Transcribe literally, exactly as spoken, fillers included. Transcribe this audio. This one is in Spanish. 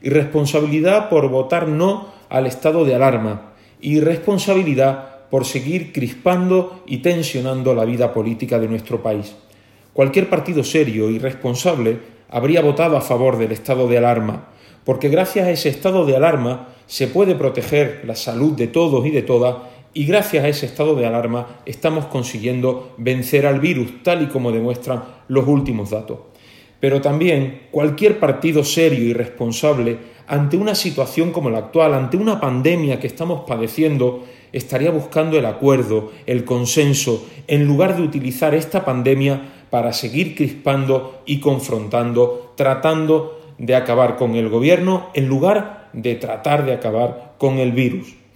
irresponsabilidad por votar no al estado de alarma, irresponsabilidad por seguir crispando y tensionando la vida política de nuestro país. Cualquier partido serio y responsable habría votado a favor del estado de alarma, porque gracias a ese estado de alarma se puede proteger la salud de todos y de todas, y gracias a ese estado de alarma estamos consiguiendo vencer al virus, tal y como demuestran los últimos datos. Pero también cualquier partido serio y responsable, ante una situación como la actual, ante una pandemia que estamos padeciendo, estaría buscando el acuerdo, el consenso, en lugar de utilizar esta pandemia para seguir crispando y confrontando, tratando de acabar con el gobierno en lugar de tratar de acabar con el virus.